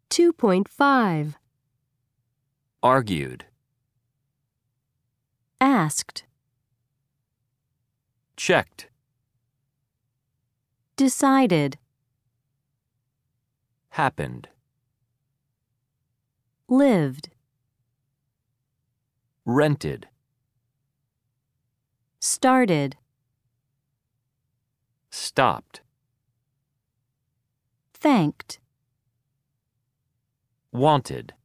2.5. Argued. Asked. Checked. Decided. Happened. Lived. Rented. Started. Stopped. Thanked. Wanted.